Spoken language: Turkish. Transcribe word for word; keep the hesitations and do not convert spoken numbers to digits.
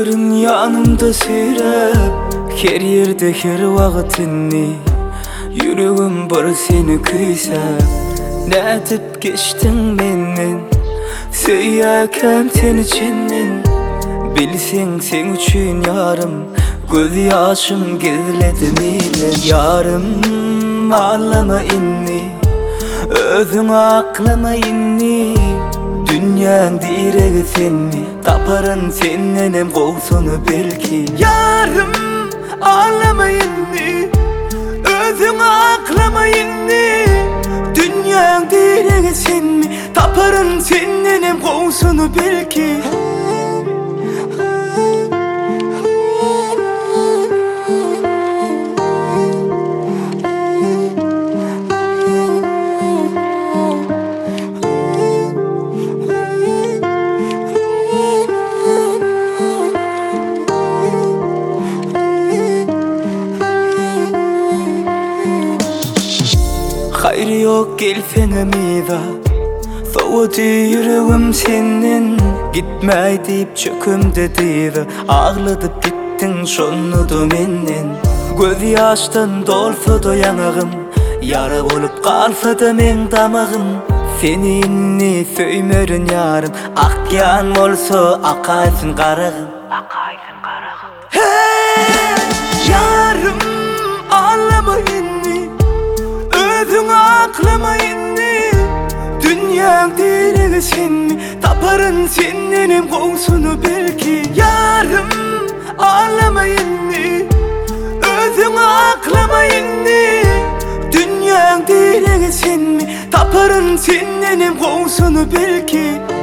Görün yanımda süyrep, her yerde her vakitini. Yüreğim bir seni küysep, ne dip geçtin menden. Söyleykem sen içinden, bilsen sen üçün yarım. Göz yaşım gizledim ile yarım. Ağlama inni, özün aklama inni. Dünyanın direği senni, taparın sennenem kovsunu belki. Yarım ağlama inni, özün aklama inni. Dünyanın direği senni, taparın sennenem kovsunu belki. Hayrı yok gelsen amida, soğudu yüreğim senin. Gitmey deyip çökümde deydi, ağladıp gittin şonnudu menden. Göz yaştan dolsa da yanağım, yara olup kalsa da men damağım. Seninni söymörün yarım, ak yan olsa akaysın karağım. Akaysın karağım. Hey yarım ağlama inni, özün aklama inni. Dünyanın direği senni, taparın sennenem kovsunu belki. Yarım ağlama inni, özün aklama inni. Dünyanın direği senni, taparın sennenem kovsunu belki.